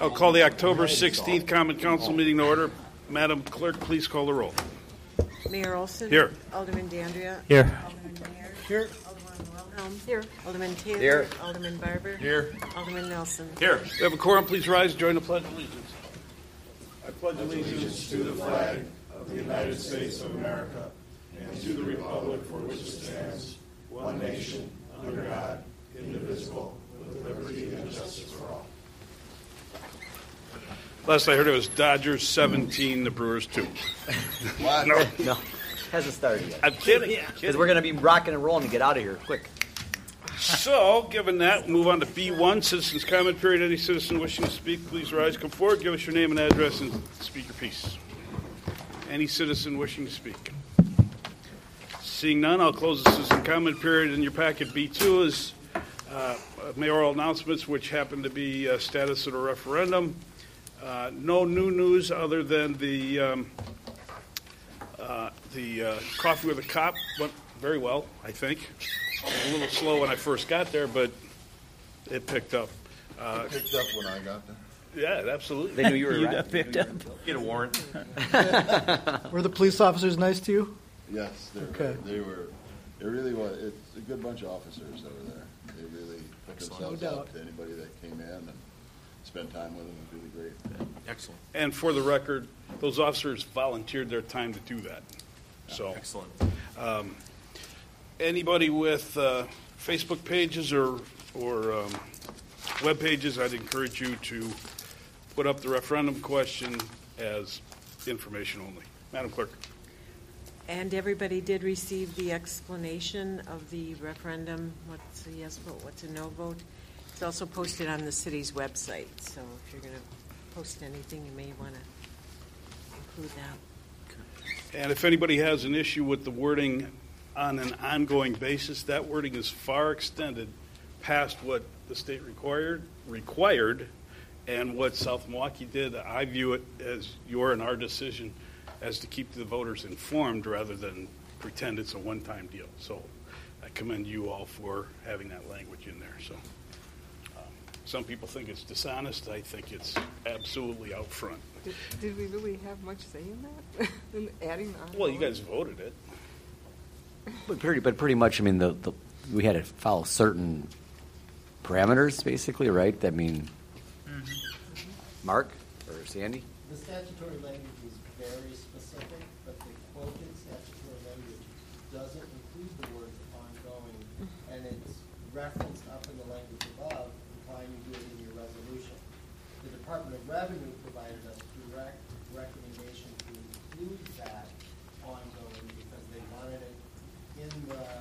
I'll call the October 16th Common Council meeting to order. Madam Clerk, please call the roll. Mayor Olson. Here. Alderman Dandria. Here. Alderman Mayer. Here. Alderman Wilhelm. Here. Alderman Taylor. Here. Alderman Barber. Here. Alderman Nelson. Here. We have a quorum. Please rise and join the Pledge of Allegiance. I pledge allegiance to the flag of the United States of America and to the republic for which it stands, one nation, under God, indivisible, with liberty and justice for all. Last I heard it was Dodgers 17, the Brewers 2. What? No. Hasn't started yet. I'm kidding. Because we're going to be rocking and rolling to get out of here quick. So, given that, we'll move on to B1, Citizens Comment Period. Any citizen wishing to speak, please rise, come forward, give us your name and address, and speak your piece. Any citizen wishing to speak? Seeing none, I'll close the Citizen Comment Period. In your packet, B2 is mayoral announcements, which happen to be status of the referendum. No new news other than the coffee with a cop went very well, I think. A little slow when I first got there, but it picked up. It picked up when I got there. Yeah, absolutely. They knew you were You right. got picked up. Get a warrant. Were the police officers nice to you? Yes, Okay. they were. It really was. It's a good bunch of officers that were there. They really put themselves No out doubt. to anybody that came in and spent time with them. It was really great. Excellent. And for the record, those officers volunteered their time to do that. So, Excellent. anybody with Facebook pages or web pages, I'd encourage you to put up the referendum question as information only. Madam Clerk. And everybody did receive the explanation of the referendum, what's a yes vote, what's a no vote. It's also posted on the city's website, so if you're going to post anything, you may want to include that. And if anybody has an issue with the wording on an ongoing basis, that wording is far extended past what the state required, and what South Milwaukee did. I view it as your and our decision as to keep the voters informed rather than pretend it's a one-time deal. So I commend you all for having that language in there. So some people think it's dishonest. I think it's absolutely out front. Did we really have much say in that? In adding on? Well, you guys voted it. But pretty much, I mean, we had to follow certain parameters, basically, right? I mean, Mark or Sandy? The statutory language is very specific, but the quoted statutory language doesn't include the words ongoing, and it's referenced up in the language above, implying you do it in your resolution. The Department of Revenue provided us direct recommendation to include that ongoing because they wanted it in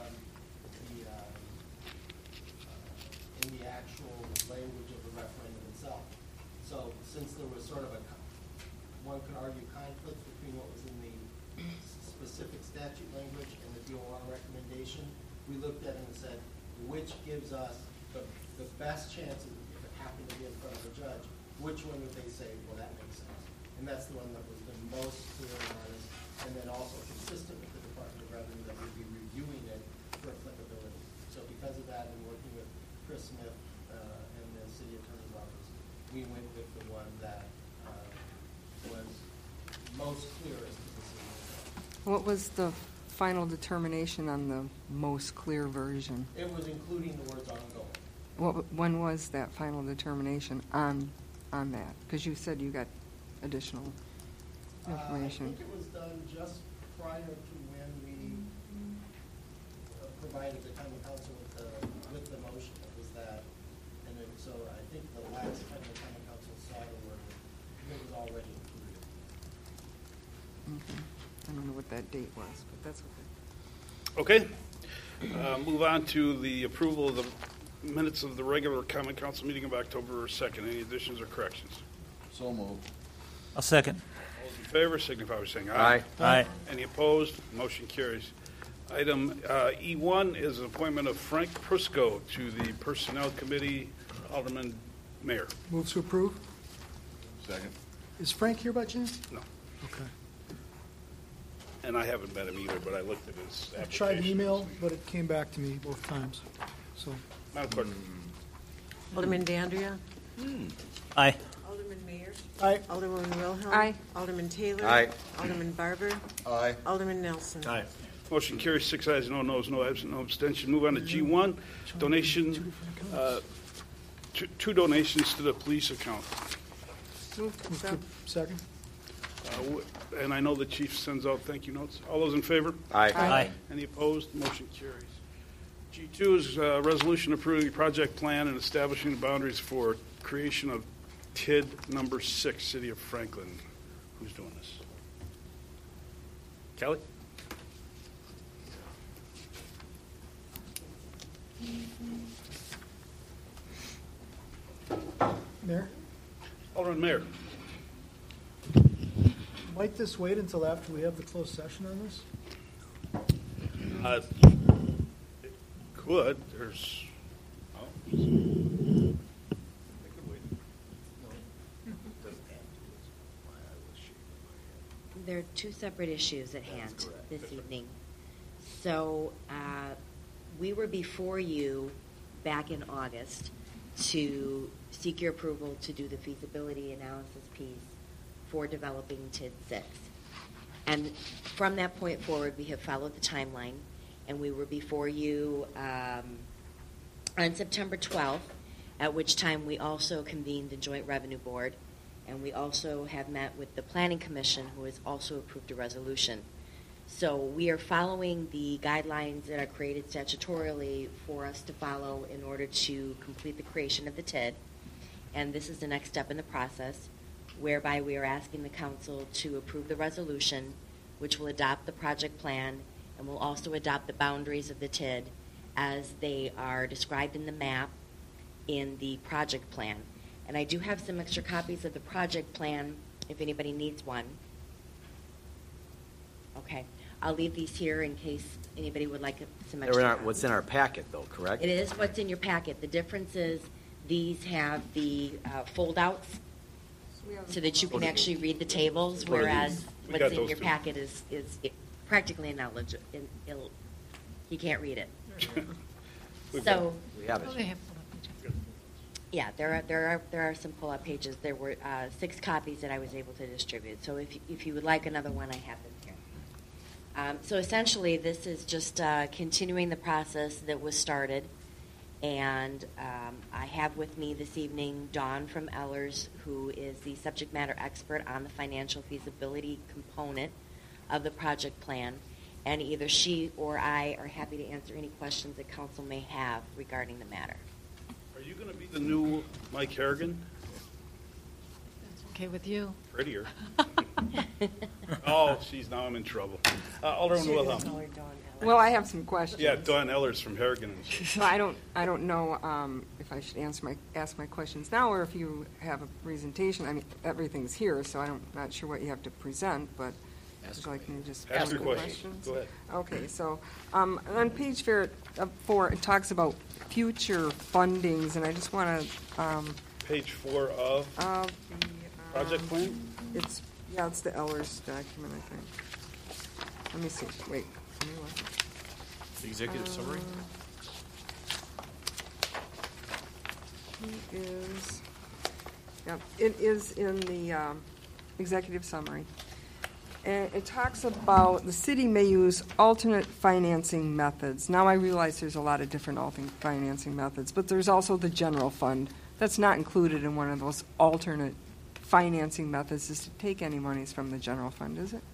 the actual language of the referendum itself. So since there was sort of one could argue conflict between what was in the specific statute language and the DOR recommendation, we looked at it and said, which gives us the best chances, if it happened to be in front of a judge, which one would they say, well, that makes sense? And that's the one that was the most clear and honest, and then also consistent with the Department of Revenue that would be reviewing it for applicability. So because of that, and working with Chris Smith and the City Attorney's Office, we went with the one that was most clearest to the city. What was the final determination on the most clear version? It was including the words ongoing. When was that final determination on that? Because you said you got additional information. I think it was done just prior to when we provided the common council with the motion. It was that, and so I think the last time the common council saw the word, it was already included. Okay. I don't know what that date was, but that's okay. Okay. Move on to the approval of the minutes of the regular Common Council meeting of October 2nd. Any additions or corrections? So moved. I'll second. All those in favor signify by saying aye. Aye. Any opposed? Motion carries. Item E1 is an appointment of Frank Prusco to the Personnel Committee. Alderman Mayor. Move to approve. Second. Is Frank here by chance? No. Okay. And I haven't met him either, but I looked at his application. I tried an email, but it came back to me both times. So, Madam Clerk. Alderman Dandria. Aye. Alderman Aye. Alderwoman Wilhelm. Aye. Alderman Taylor. Aye. Alderman Barber. Aye. Alderman Nelson. Aye. Motion carries 6 ayes, no noes, no absent, no abstention. Move on to G1, donation, two donations to the police account. Move to accept. Second. And I know the chief sends out thank you notes. All those in favor? Aye. Any opposed? Motion carries. G2 is a resolution approving the project plan and establishing the boundaries for creation of TID number 6, City of Franklin. Who's doing this? Kelly? Mayor, Alderman Mayor. might this wait until after we have the closed session on this? It could. There's. Oh. They could wait. There are two separate issues at hand this evening. So we were before you back in August to seek your approval to do the feasibility analysis piece for developing TID 6. And from that point forward, we have followed the timeline, and we were before you on September 12th, at which time we also convened the Joint Revenue Board, and we also have met with the Planning Commission, who has also approved a resolution. So we are following the guidelines that are created statutorily for us to follow in order to complete the creation of the TID. And this is the next step in the process, whereby we are asking the council to approve the resolution, which will adopt the project plan and will also adopt the boundaries of the TID as they are described in the map in the project plan. And I do have some extra copies of the project plan if anybody needs one. Okay. I'll leave these here in case anybody would like some extra copies. What's in our packet, though, correct? It is what's in your packet. The difference is these have the fold-outs so that you can actually read the tables, whereas We what's got in those your two. packet is practically ineligible. You can't read it. So, We have it. yeah, there are some pull-up pages. There were 6 copies that I was able to distribute. So if you would like another one, I have them here. So essentially, this is just continuing the process that was started. And I have with me this evening Dawn from Ellers, who is the subject matter expert on the financial feasibility component of the project plan. And either she or I are happy to answer any questions that council may have regarding the matter. Are you going to be the new Mike Harrigan? Okay with you? Prettier. Oh, now I'm in trouble. Alderman Wilhelm. Well, I have some questions. Yeah, Dawn Ellers from Harrigan. So I don't know if I should ask my questions now or if you have a presentation. I mean, everything's here, so I'm not sure what you have to present, but would you like me to just Ask ask your the questions. Go ahead. Okay, so on page 4, it talks about future fundings, and I just want to Page 4 of the project plan? It's the Ellers document, I think. Let me see. Wait. Let me look. The executive summary? It is in the executive summary. And it talks about the city may use alternate financing methods. Now I realize there's a lot of different alternate financing methods, but there's also the general fund. That's not included in one of those alternate financing methods is to take any monies from the general fund, is it?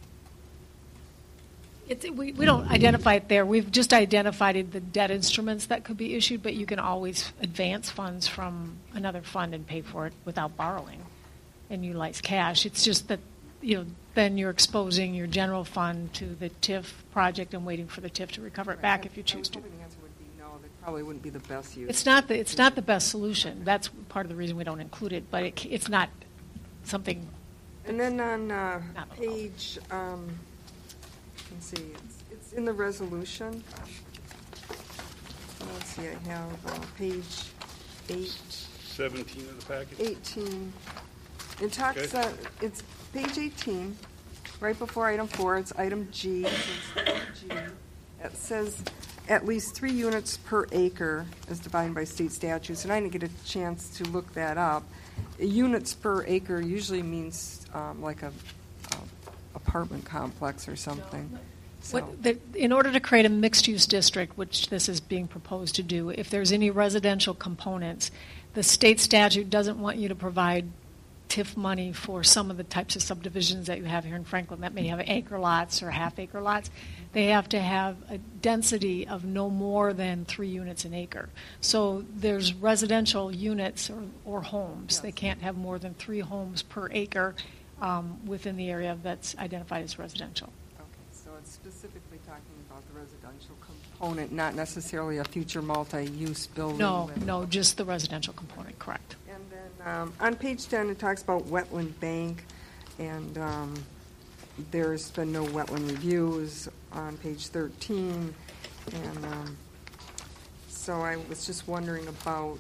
We don't identify it there. We've just identified the debt instruments that could be issued, but you can always advance funds from another fund and pay for it without borrowing and utilize cash. It's just that, then you're exposing your general fund to the TIF project and waiting for the TIF to recover it back if you choose to. I was hoping the answer would be no, that probably wouldn't be the best use. It's not the best solution. That's part of the reason we don't include it, but it's not something. And then on page, let's see, it's in the resolution. Let's see, I have page 8. 17 of the package? 18. It talks, Okay. it's page 18, right before item 4, it's item G. It says at least 3 units per acre as defined by state statutes, and I didn't get a chance to look that up. units per acre usually means like a apartment complex or something. So, In order to create a mixed-use district, which this is being proposed to do, if there's any residential components, the state statute doesn't want you to provide TIF money for some of the types of subdivisions that you have here in Franklin that may have acre lots or half-acre lots. They have to have a density of no more than 3 units an acre. So there's residential units or homes. They can't have more than 3 homes per acre within the area that's identified as residential. okay, so it's specifically talking about the residential component, not necessarily a future multi-use building. No, just the residential component, correct. And then on page 10, it talks about wetland bank, and there's been no wetland reviews on page 13. And so I was just wondering about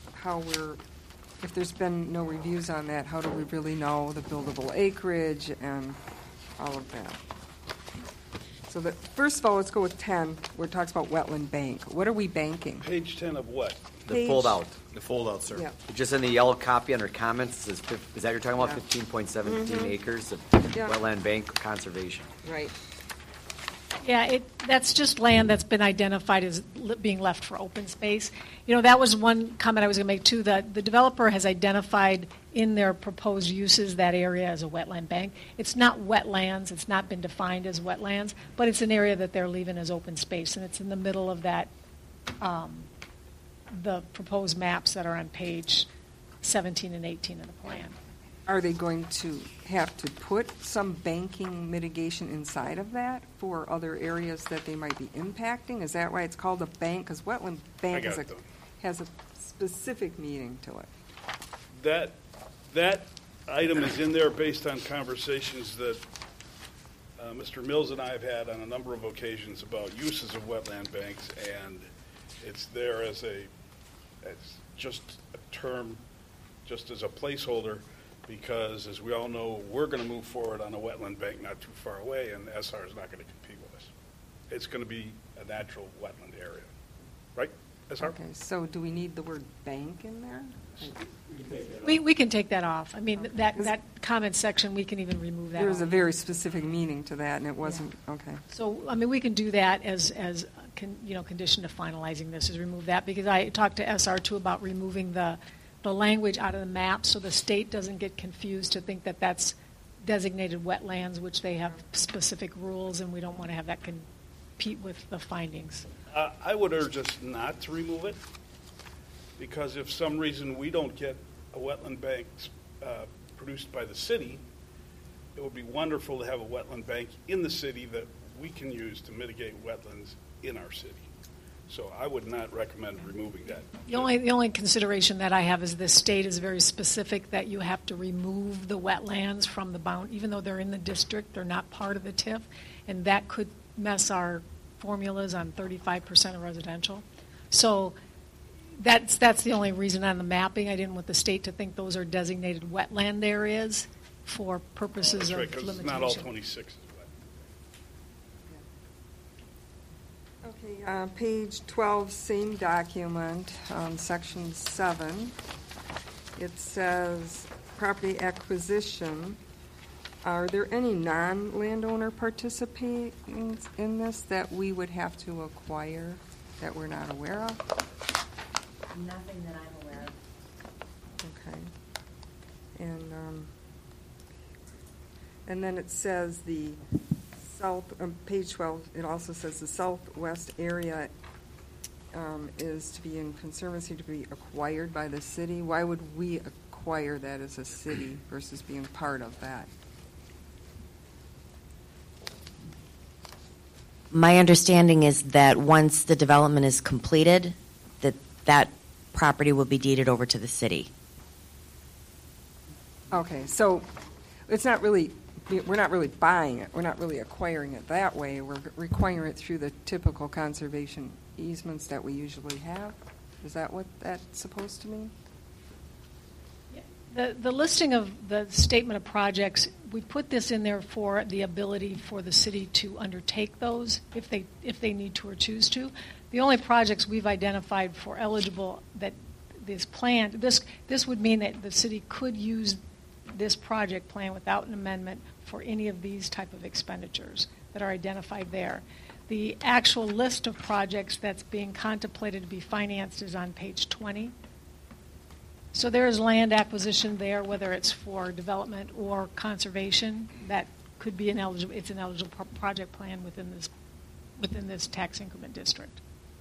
if there's been no reviews on that, how do we really know the buildable acreage and all of that? So first of all, let's go with 10, where it talks about wetland bank. What are we banking? Page 10 of what? The Page- fold-out. The fold-out, sir. Yeah. Just in the yellow copy under comments, is that what you're talking about, Yeah. 15.17 acres of Yeah. wetland bank conservation? Right. Yeah, that's just land that's been identified as being left for open space. You know, that was one comment I was going to make too, that the developer has identified in their proposed uses that area as a wetland bank. It's not wetlands, it's not been defined as wetlands, but it's an area that they're leaving as open space, and it's in the middle of that, the proposed maps that are on page 17 and 18 of the plan. Are they going to have to put some banking mitigation inside of that for other areas that they might be impacting? Is that why it's called a bank? Because wetland bank got it, though. has a specific meaning to it. That item is in there based on conversations that Mr. Mills and I have had on a number of occasions about uses of wetland banks, and it's there as just a term, just as a placeholder, because as we all know, we're going to move forward on a wetland bank not too far away, and SR is not going to compete with us. It's going to be a natural wetland area, right, SR? Okay, so do we need the word bank in there? We can take that off. I mean, that comment section, we can even remove that. There was a off. very specific meaning to that, and it wasn't, okay. So, I mean, we can do that as condition to finalizing this, is remove that, because I talked to SR too about removing the language out of the map so the state doesn't get confused to think that that's designated wetlands, which they have specific rules, and we don't want to have that compete with the findings. I would urge us not to remove it, because if some reason we don't get a wetland bank produced by the city, it would be wonderful to have a wetland bank in the city that we can use to mitigate wetlands in our city. So I would not recommend removing that. The only consideration that I have is the state is very specific that you have to remove the wetlands from the bound, even though they're in the district, they're not part of the TIF, and that could mess our formulas on 35% of residential. So that's the only reason on the mapping. I didn't want the state to think those are designated wetland areas for purposes That's of right, because limitation. it's not all 26 is wet. Okay, page 12, same document, section 7. It says property acquisition. Are there any non-landowner participating in this that we would have to acquire that we're not aware of? Nothing that I'm aware of. Okay. And then it says the south, page 12, it also says the southwest area is to be in conservancy to be acquired by the city. Why would we acquire that as a city versus being part of that? My understanding is that once the development is completed, that property will be deeded over to the city. Okay, so it's not really, we're not really buying it. We're not really acquiring it that way. We're requiring it through the typical conservation easements that we usually have. Is that what that's supposed to mean? The listing of the statement of projects, we put this in there for the ability for the city to undertake those if they need to or choose to. The only projects we've identified for eligible that this plan, this would mean that the city could use this project plan without an amendment for any of these type of expenditures that are identified there. The actual list of projects that's being contemplated to be financed is on page 20. So there is land acquisition there, whether it's for development or conservation. That could be an eligible project plan within this tax increment district.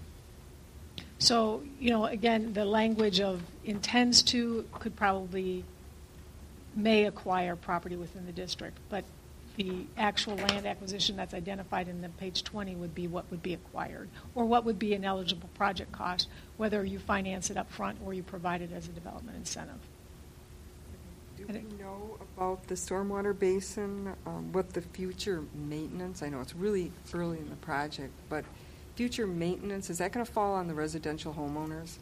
So, again, the language of intends to could probably may acquire property within the district, but the actual land acquisition that's identified in the page 20 would be what would be acquired, or what would be an eligible project cost, whether you finance it up front or you provide it as a development incentive. Do we know about the stormwater basin, what the future maintenance, I know it's really early in the project, but future maintenance, is that going to fall on the residential homeowners?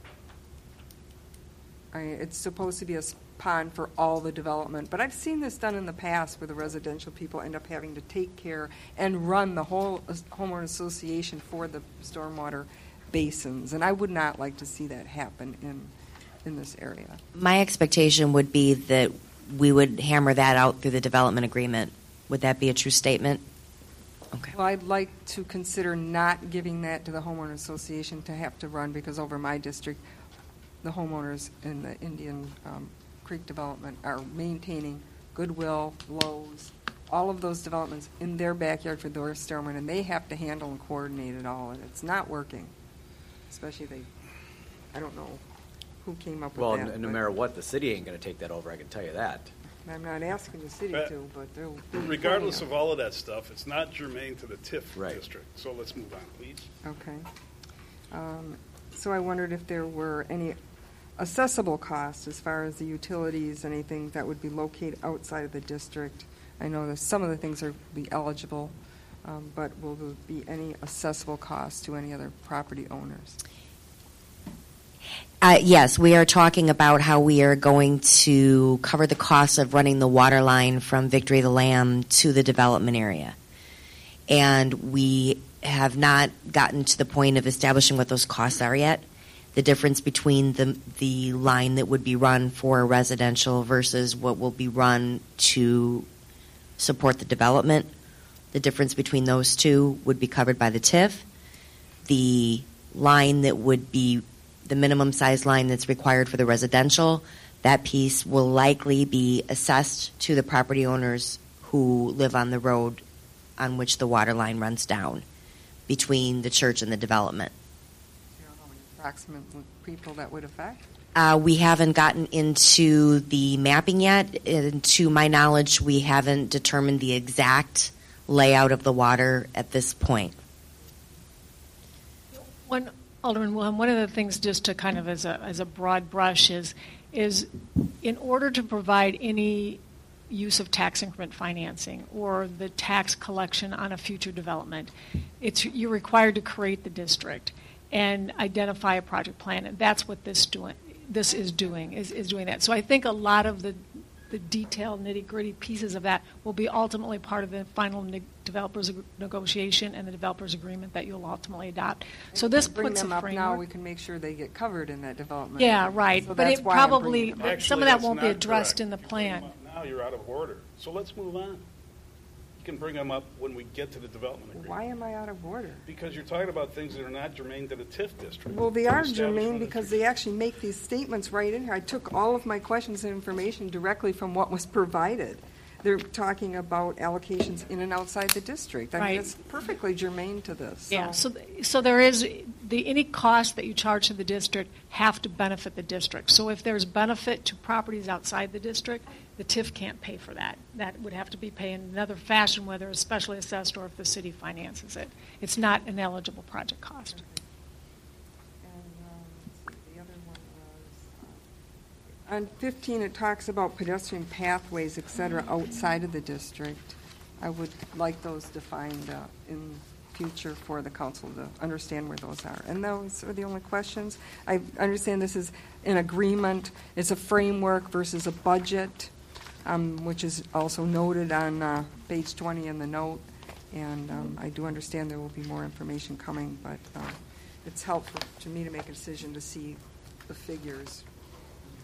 It's supposed to be a pond for all the development, but I've seen this done in the past where the residential people end up having to take care and run the whole homeowner association for the stormwater basins, and I would not like to see that happen in this area. My expectation would be that we would hammer that out through the development agreement. Would that be a true statement? Okay. Well, I'd like to consider not giving that to the homeowner association to have to run, because over my district, the homeowners in the Indian Creek development are maintaining Goodwill, Lowe's, all of those developments in their backyard for their stormwater, and they have to handle and coordinate it all, and it's not working. Especially I don't know who came up with Well, that. no but matter what, the city ain't going to take that over, I can tell you that. I'm not asking the city But to, but they'll. Regardless of all of that stuff, it's not germane to the TIF Right. district. So let's move on, please. Okay. So I wondered if there were any accessible costs as far as the utilities, anything that would be located outside of the district. I know that some of the things are be eligible, but will there be any accessible costs to any other property owners? Yes, we are talking about how we are going to cover the costs of running the water line from Victory of the Lamb to the development area. And we have not gotten to the point of establishing what those costs are yet. The difference between the line that would be run for residential versus what will be run to support the development. The difference between those two would be covered by the TIF. The line that would be the minimum size line that's required for the residential, that piece will likely be assessed to the property owners who live on the road on which the water line runs down between the church and the development. Do you know how many approximate people that would affect? We haven't gotten into the mapping yet. And to my knowledge, we haven't determined the exact layout of the water at this point. Alderman Wilhelm, one of the things, just to kind of as a broad brush, is in order to provide any use of tax increment financing or the tax collection on a future development, you're required to create the district and identify a project plan, and that's what this is doing that. So I think a lot of the detailed nitty-gritty pieces of that will be ultimately part of the final developers negotiation and the developers agreement that you'll ultimately adopt. So this Bring puts a them up framework. now, we can make sure they get covered in that development. Yeah, right. So But that's it why I'm probably, bringing them up. Actually, some of that that's won't be not addressed correct. in the If you bring them plan. up now you're out of order. So let's move on. You can bring them up when we get to the development agreement. Why am I out of order? Because you're talking about things that are not germane to the TIF district. Well, they are The germane establishment of because the- they actually make these statements right in here. I took all of my questions and information directly from what was provided. They're talking about allocations in and outside the district. I mean, Right. it's perfectly germane to this. Yeah, so there is, any cost that you charge to the district have to benefit the district. So if there's benefit to properties outside the district, the TIF can't pay for that. That would have to be paid in another fashion, whether it's specially assessed or if the city finances it. It's not an eligible project cost. And let's see, the other one was, on 15, it talks about pedestrian pathways, et cetera, outside of the district. I would like those defined in future for the council to understand where those are. And those are the only questions. I understand this is an agreement. It's a framework versus a budget, which is also noted on page 20 in the note. And I do understand there will be more information coming, but it's helpful to me to make a decision to see the figures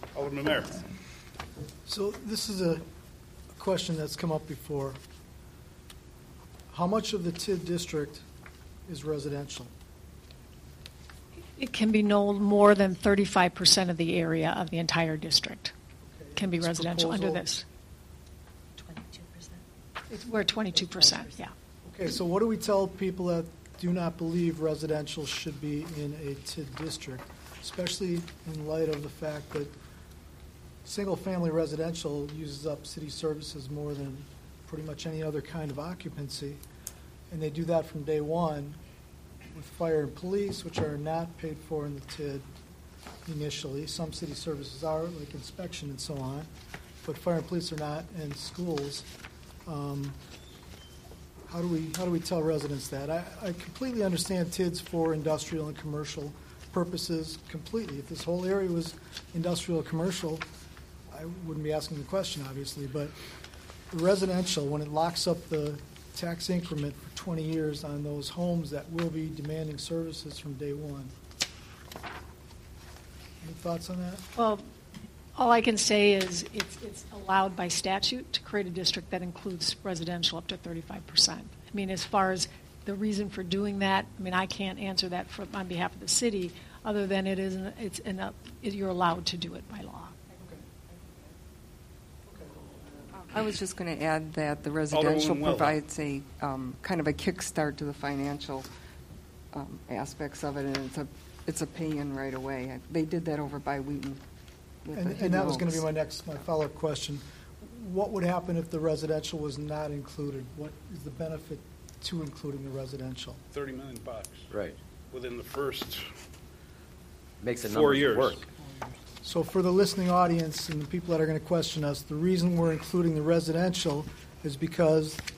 Alderman Mayor. So this is a question that's come up before. How much of the TID district is residential? It can be no more than 35% of the area of the entire district Okay, can be this residential under proposal- this. 22%. We're at 22%, yeah. Okay, so what do we tell people that do not believe residential should be in a TID district, especially in light of the fact that single-family residential uses up city services more than pretty much any other kind of occupancy, and they do that from day one with fire and police, which are not paid for in the TID initially. Some city services are, like inspection and so on, but fire and police are not, and schools. How do we tell residents that? I completely understand TIDs for industrial and commercial purposes completely. If this whole area was industrial or commercial, I wouldn't be asking the question, obviously, but residential, when it locks up the tax increment for 20 years on those homes that will be demanding services from day one. Any thoughts on that? Well, all I can say is it's allowed by statute to create a district that includes residential up to 35%. I mean, as far as the reason for doing that, I mean, I can't answer that on behalf of the city, other than you're allowed to do it by law. I was just going to add that the residential Alderwoman Wells. provides a kind of a kickstart to the financial aspects of it, and it's a pay-in right away. They did that over by Wheaton. with the And hidden that was going to be homes. my follow-up question. What would happen if the residential was not included? What is the benefit to including the residential? $30 million Right. within the first Makes the 4 numbers years. work. So for the listening audience and the people that are going to question us, the reason we're including the residential is because